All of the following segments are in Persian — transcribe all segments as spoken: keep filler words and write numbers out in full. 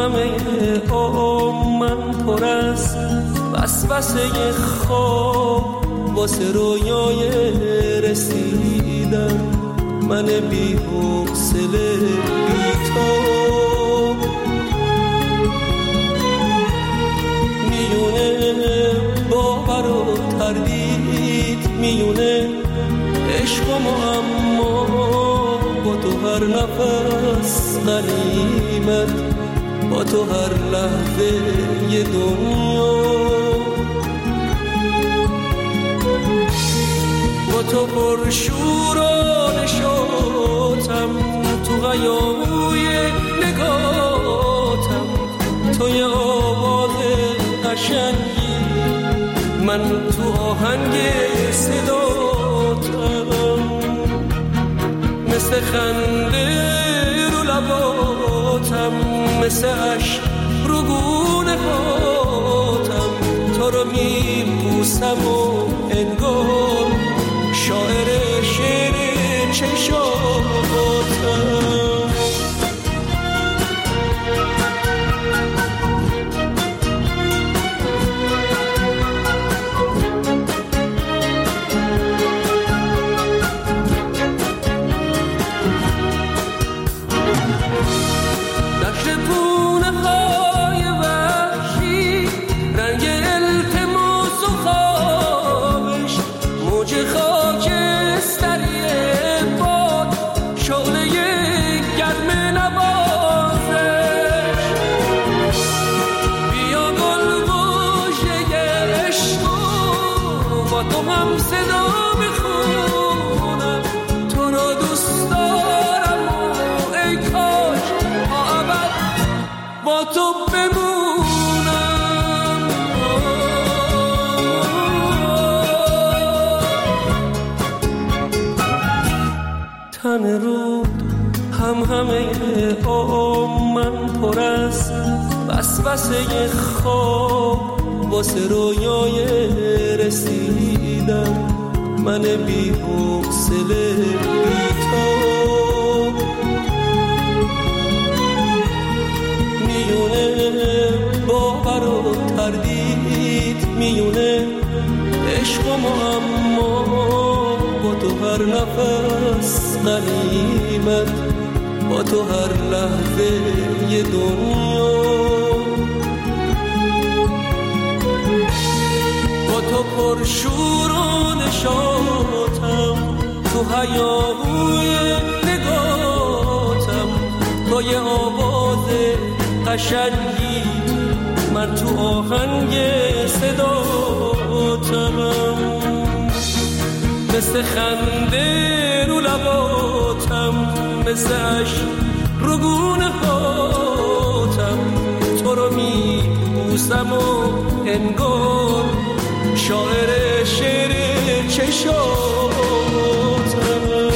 همه عمر من پر از وسوسه خواب واسه رویای رسیدن، من بی حوصله بی تو میونه باور و تردید، میونه عشق و معما، با تو هر نفس غنیمت، با تو هر لحظه یه دنیا، با تو پر شور و نشاطم، تو غیاوی نگاتم، تو یه آواز قشنگی، من تو آهنگ صداتم، مثل خنده رو لباتم، مثل عشق رو گونه هاتم، تو رو میبوسم و انگار شاعر شعر چشاتم. تن رود هم همه عمر من پر از وسوسه خواب واسه رویای رسیدن، من بی حوصله بی تو میونه باور و تردید، میونه عشق و معما، با تو هر نفس غنیمت، با تو هر لحظه یه دنیا، با تو پر شور و نشاطم، تو هیاهوی نگاتم، تو یه آواز قشنگی، من تو آهنگ صداتم، مثل خنده رو لباتم، مثل عشق رو گونه هاتم، تو رو میبوسم و انگار شاعر شعر چشاتم.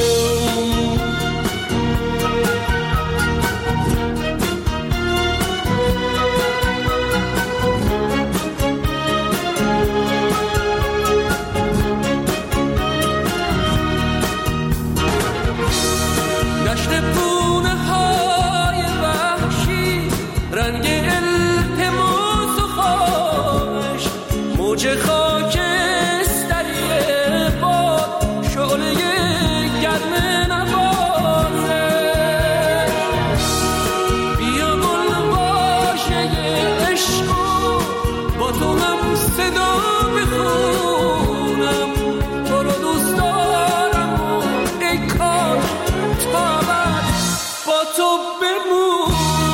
موج خاکستری باد، شعله گرم نوازش، بیا گل باشه عشق، با تو هم صدا بخونم، تو رو دوست دارم و ای کاش تا ابد با تو بمونم.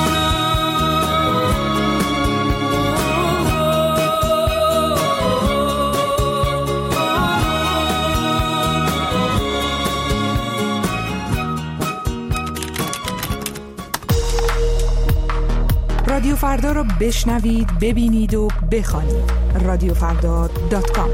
رادیو فردا رو بشنوید، ببینید و بخوانید. رادیو فردا دات کام.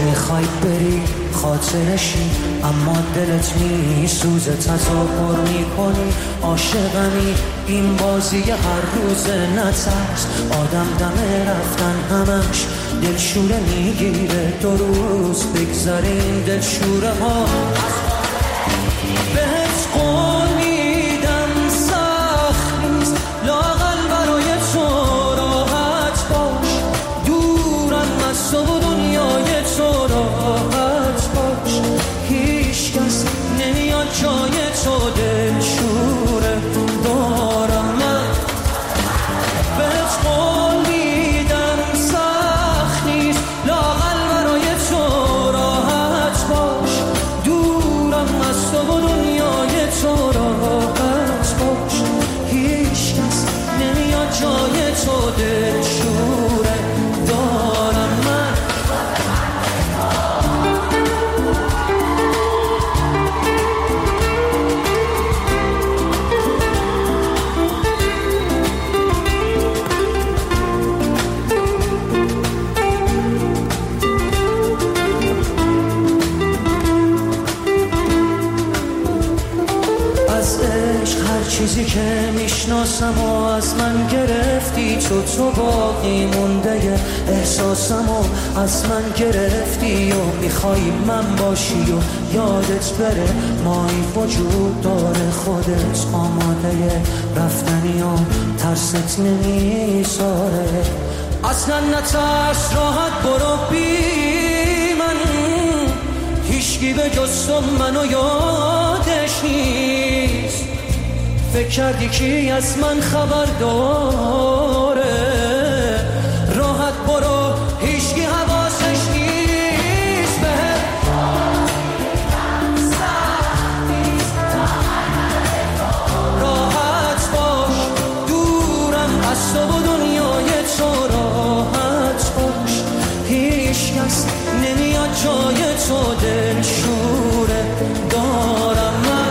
میخوای بری خاطرشی اما دلت میسوزه تظاهر میکنی عاشقمی این بازی هر روز نترس آدم دم رفتن همش دلشوره میگیره دو روز بگذاریم دلشوره ها بهت قول میدم سخت نیست لااقل برای تو راحت باش دورم از تو و دنیای تو راحت باش هیچ کس نمیاد جای تو دلشوره دارم من بهت قول میدم سخت نیست لااقل برای تو راحت باش دورم از تو و دنیای تو راحت باش هیچ کس نمیاد جای تو دلشوره دارم من چیزی که میشناسم و از من گرفتی تو تو باقی مونده احساسم و از من گرفتی و میخوای من باشی و یادت بره مایی وجود داره خودت آماده رفتنی و ترست نمیذاره اصلا نترس راحت برو بی من هیچکی به جز تو منو یادش نیست فکر کردی کی از من خبر داره راحت برو هیچکی حواسش نیست به راحت باش دورم از تو و دنیای تو راحت باش هیچ کس نمیاد جای تو دلشوره دارم من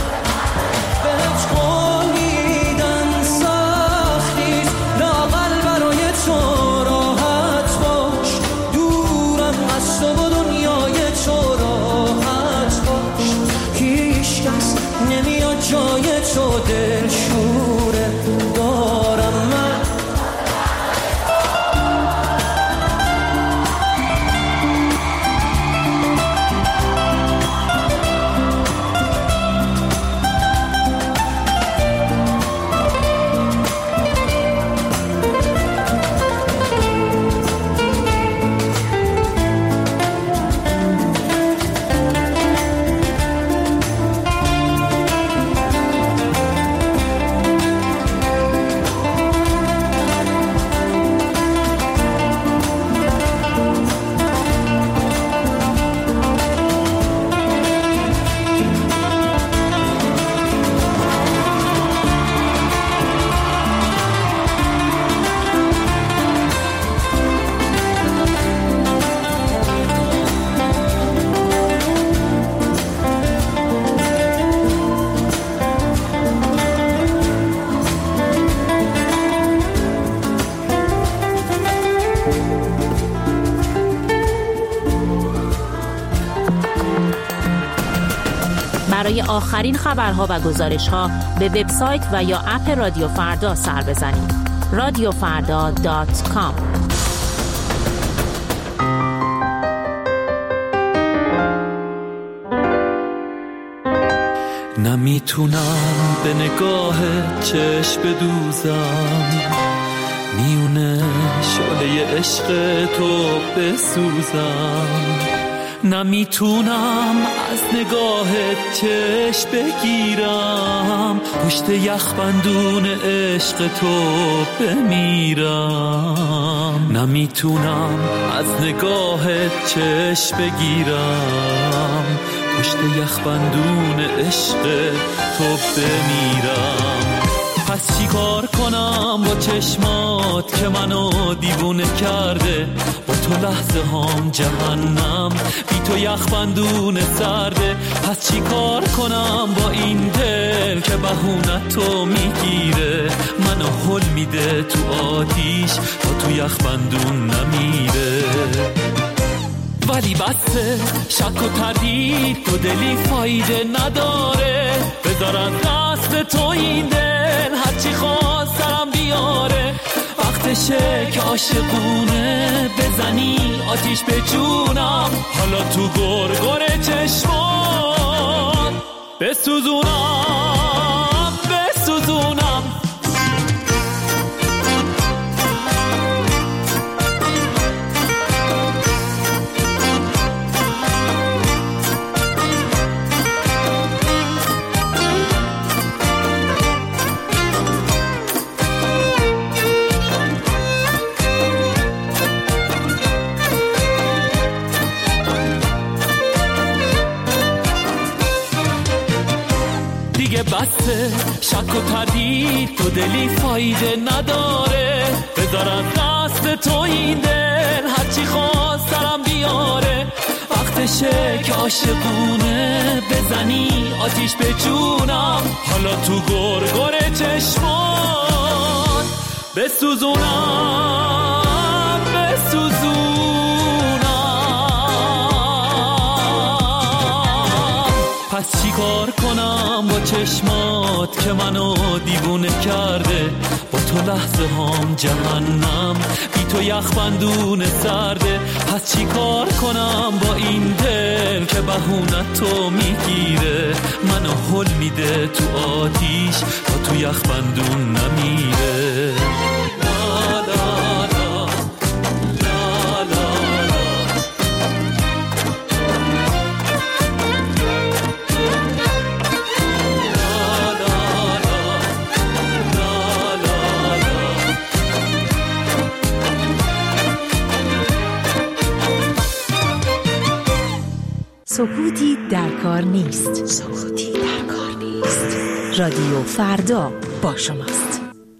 جای تو دلشوره دارم من برای آخرین خبرها و گزارش‌ها به وبسایت و یا اپ رادیو فردا سر بزنید. رادیو فردا دات کام. نمیتونم به نگاه چشم بدوزم میونه شعله عشق تو بسوزم نمیتونم از نگاهت چشم بگیرم پشت یخبندون عشق تو بمیرم نمیتونم از نگاهت چشم بگیرم پشت یخبندون عشق تو بمیرم پس چی کار کنم با چشمات که منو دیوونه کرده با تو لحظه هام جهنم بی تو یخبندون سرده پس چی کار کنم با این دل که بهونت تو میگیره منو هل میده تو آتیش تا تو یخبندون نمیره ولی بسته شک و تردید تو دلی فایده نداره. بذار از دست تو این دل هرچی خواست سرم بیاره. وقتشه که عاشقونه بزنی آتیش به جونم، حالا تو گرگر چشمان بسوزونم بسوزونم. بسته شک و تردید تو دلی فایده نداره. بذار از دست تو این دل هرچی خواست سرم بیاره. وقتشه که عاشقونه بزنی آتیش به جونم، حالا تو گرگر چشمان بسوزونم بسوزونم. پس چی کار کنم با چشمات که منو دیوونه کرده؟ با تو لحظه هام جهنم، بی تو یخبندون سرده. پس چی کار کنم با این دل که بهونت تو میگیره؟ منو هل میده تو آتیش تا تو یخبندون نمیره. لا لا لا لا لا سکوتی در کار نیست. سکوتی در کار نیست. رادیو فردا با شماست.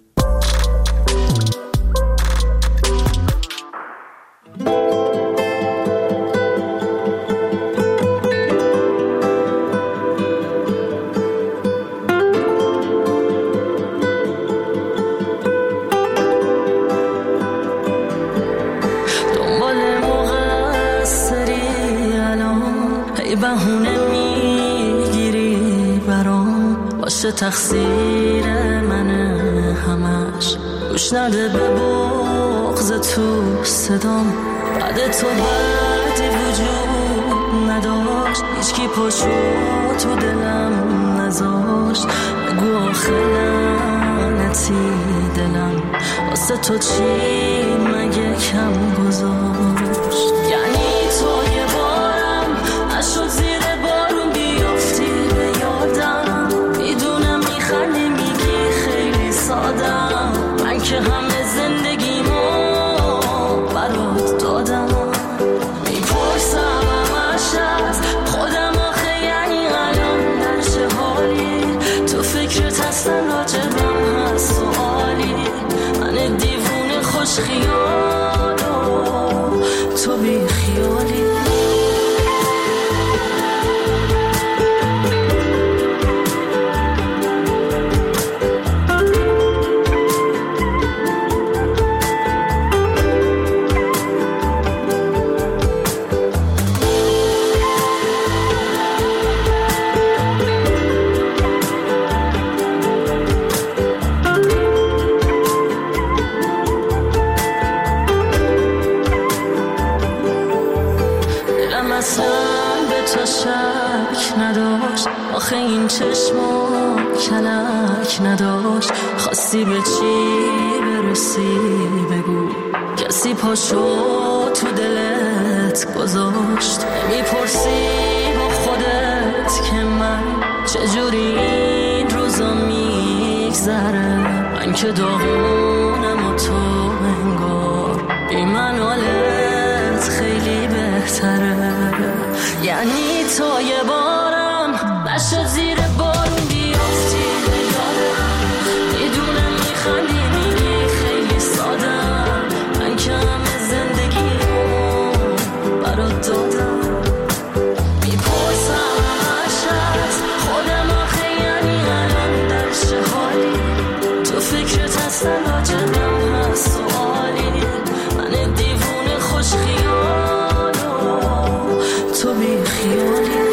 تقصیر منه همش، گوش نده به بغض تو صدام. بعد تو بعدی وجود نداشت، هیچکی پاشو تو دلم نذاشت. بگو آخه لعنتی دلم واسه تو چی مگه کم گذاشت؟ یعنی تو یه بارم نشد زیر بارون بیافتی به یادم. میدونم میخندی میگی خیلی سادم، من که همه زندگیمو برات دادم. میپرسم همش از خودم آخه یعنی الان در چه حالی؟ تو فکرت هستن راجبم هست سوالی؟ من دیوونه خوش خیالو تو بی خیالی. آخه این چشما کلک نداشت، خواستی به چی برسی بگو؟ کسی پاشو تو دلت گذاشت؟ میپرسی با خودت که من چجوری این روزا میگذره؟ من که داغونم و تو انگار بی من حالت خیلی بهتره. یعنی تو یه بارم نشد زیر بارون بیافتی به یادم. میدونم میخندی میگی خیلی سادم، من که همه زندگیمو برات دادم. میپرسم همش از خودم آخه یعنی الان در چه حالی؟ تو فکرت هستن راجبم هست سوالی؟ من دیوونه خوش خیالو تو بی خیالی.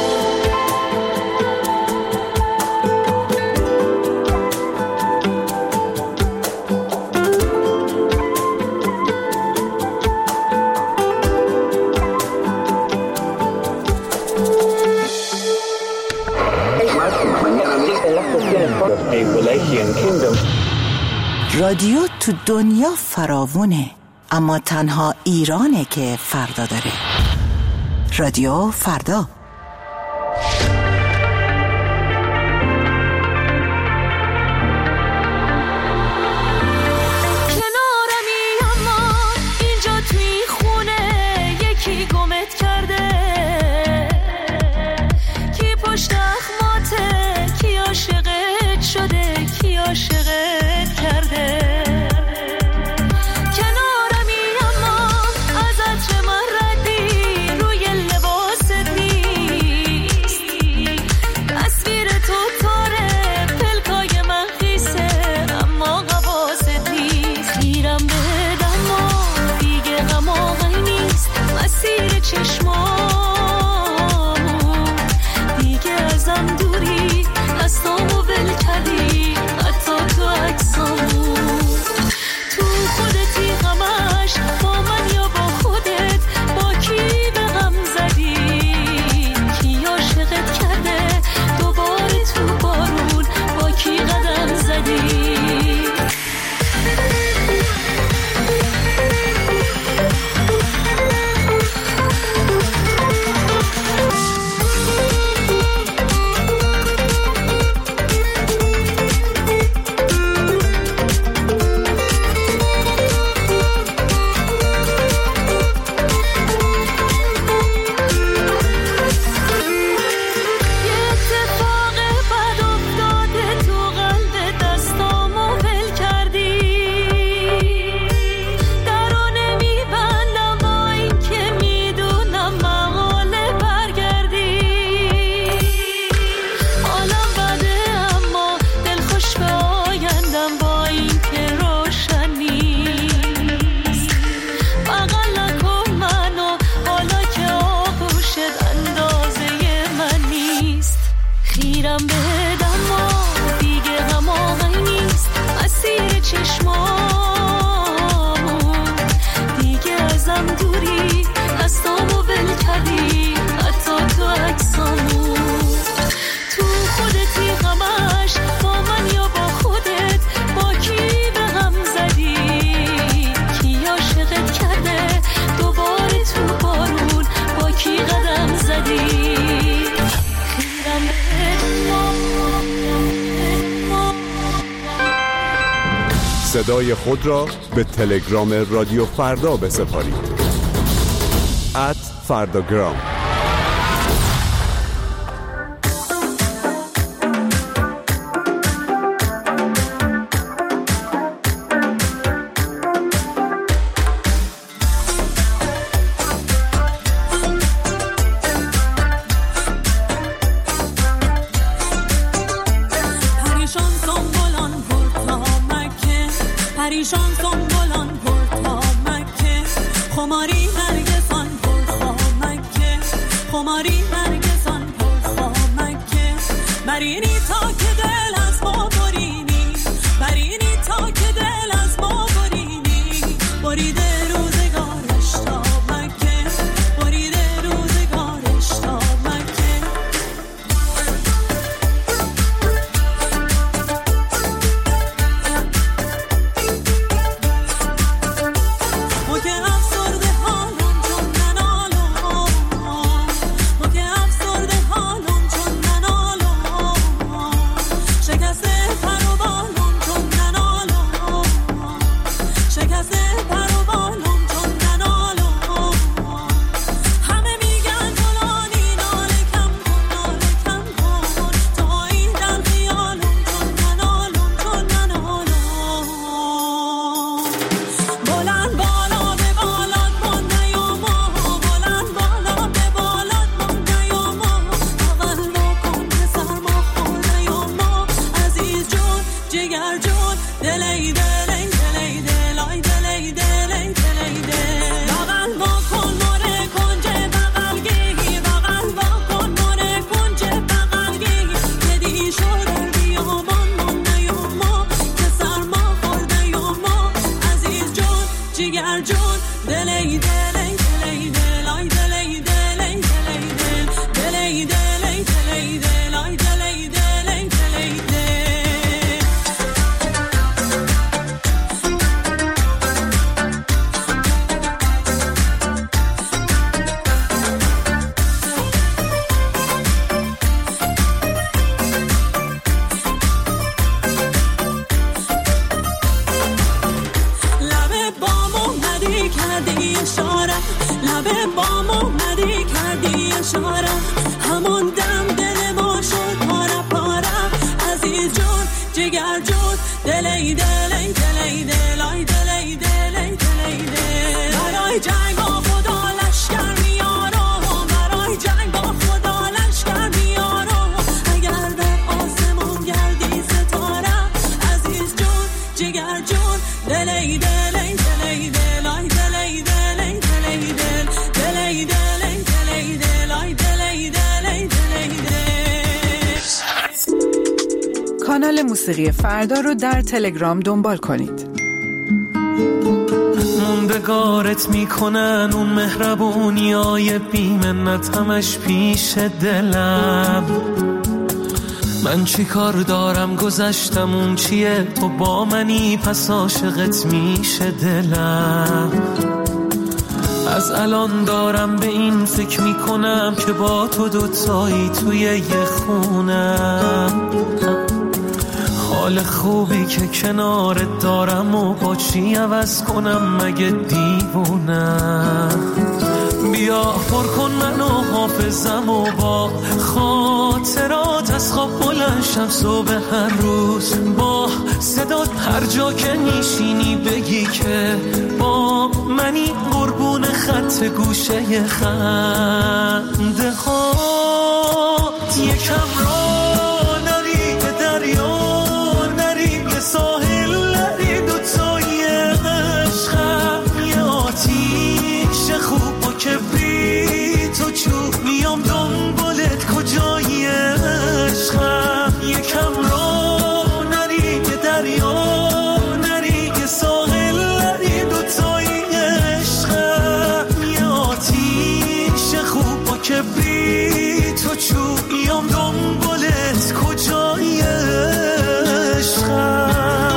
رادیو تو دنیا فراوونه، اما تنها ایرانه که فردا داره. رادیو فردا. صدای خود را به تلگرام رادیو فردا بسپارید. ات فرداگرام. Okay. فشارم، همون دم دل ما شد پاره پاره. عزیز جون جگر جون دلی دلی دلی دلای دلی دلی دلی دل. برای جنگ با خدا لشکر میارم، برای جنگ با خدا لشکر میارم. اگر در آسمون گردی ستاره، عزیز جون جگر جون دلی دلی دلی دلای دلی دلی دلی دل دلی دلی دلی دلای دلی دلی دلی دل. کانال موسیقی فردا رو در تلگرام دنبال کنید. موندگارت میکنن اون مهربونیای بی‌منت همش پیش دلم. من چی کار دارم گذشتم اون چیه، تو با منی پس عاشقت میشه دلم. از الان دارم به این فکر میکنم که با تو دوتایی توی یه خونم. حال خوبی که کنارت دارم و با چی عوض کنم مگه دیوونم. بیا پر کن منو حافظم و با خاطرات از خواب بلند شم صبح هر روز. با صدات هر جا که میشینی بگی که با منی، قربون خط گوشه خنده هات. یکم را نری به دریا، نری به ساحل، نری دوتای عشقم. یه آتیش خوب و کبریت و چوب میام دنبالت کجای عشقم. یکم را نری به دریا، نری به ساحل، نری دوتای عشقم. یه آتیش خوب و کبریت و چوب میام دنبالت کجای عشقم.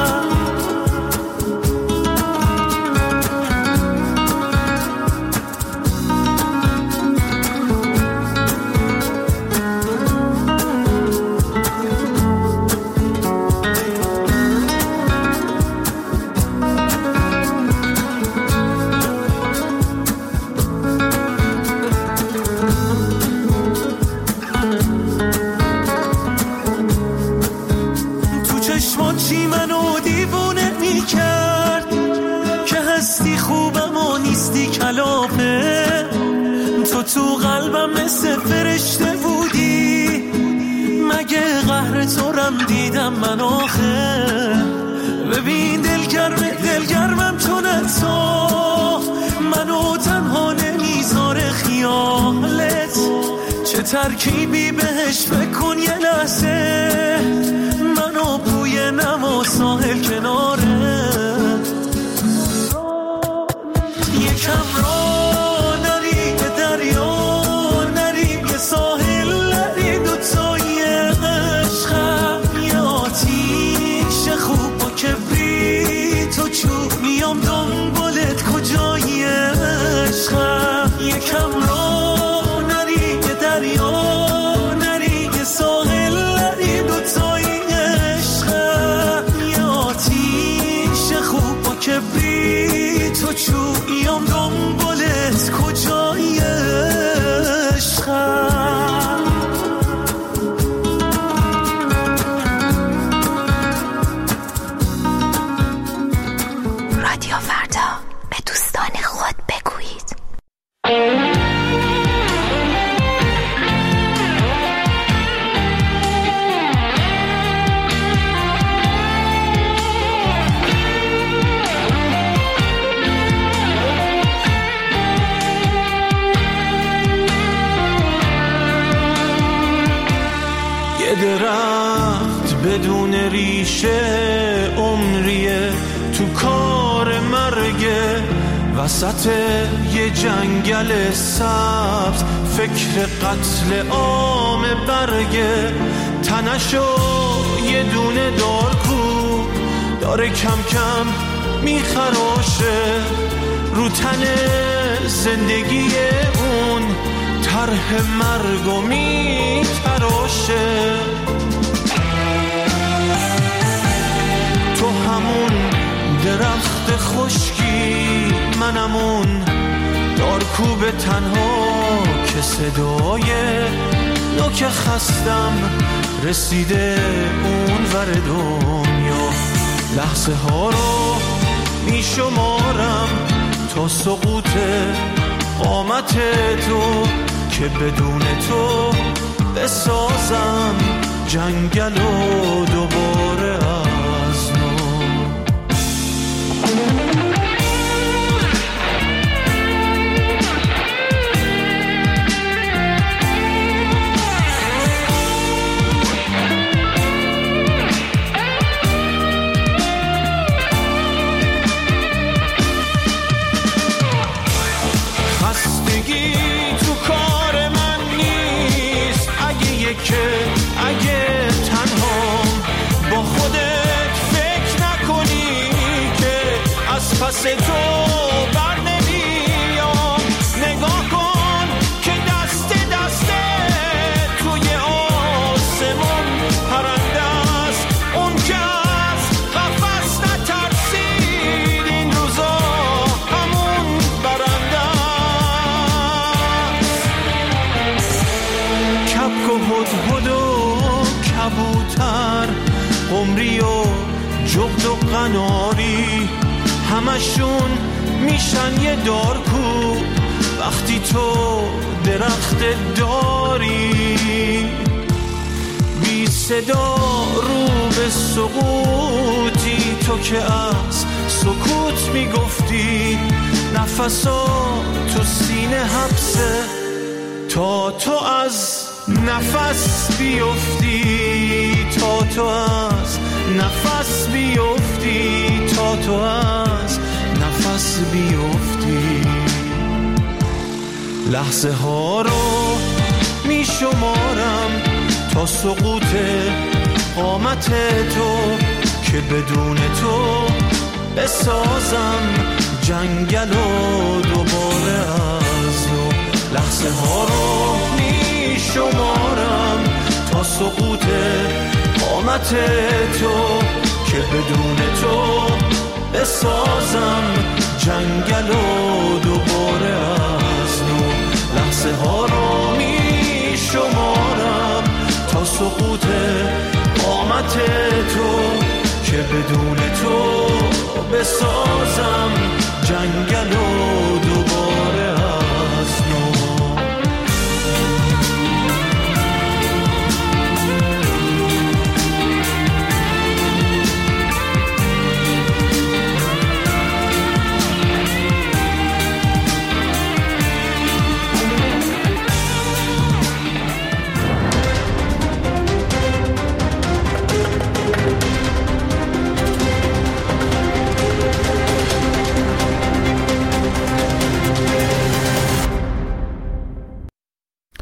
تو قلبم مثل فرشته بودی، مگه قهر تو رم دیدم من آخه. ببین دلگرم دلگرمم چون تو منو تنها نمیذاره خیالت. چه ترکیبی بهش بکن یه لحظه، منو بوی نم و ساحل کناره. یکم را ساحل، نری دوتای عشقم. یه آتیش خوب و کبریت و چوب میام دنبالت کجای عشقم. یکم را نری به دریا، نری به ساحل، نری دوتای عشقم. یه آتیش خوب و کبریت و چوب میام دنبالت کجای عشقم. رادیو فردا، به دوستان خود بگویید. یه درخت بدون ریشه عمریه تو کار مرگه، وسط یه جنگل سبز فکر قتل عام برگه. تنشو یه دونه دارکو داره کم کم میخراشه، رو تن زندگی اون طرح مرگو میتراشه. تو همون درخت خشکی، منمون دارکوب تنها که صدای نوک خستم رسیده اون ور دنیا. لحظه ها رو می شمارم تا سقوط قامت تو که بدون تو بسازم جنگل و دوباره از نو. که اگه تنهام با خودت فکر نکنی که از پس تو بر نمیام. نگاه کن که دست دست توی آسمون پرنده است، اون که از قفس نترسید این روزا همون برنده است. کبک و هدهد و کبوتر، قمری و جغد و قناری، همشون میشن یه دارکو وقتی تو درخت داری. بی صدا رو به سقوطی، تو که از سکوت میگفتی نفسا تو سینه حبسه تا تو از نفس بیفتی، تا تو از نفس بیفتی، تا تو از نفس بیفتی. لحظه ها رو می شمارم تا سقوط قامت تو که بدون تو بسازم جنگل و دوباره از نو. لحظه ها رو می شمارم تا سقوط قامت تو که بدون تو بسازم جنگل و دوباره از نو. لحظه ها رو می شمارم تا سقوط قامت تو که بدون تو بسازم جنگل و دوباره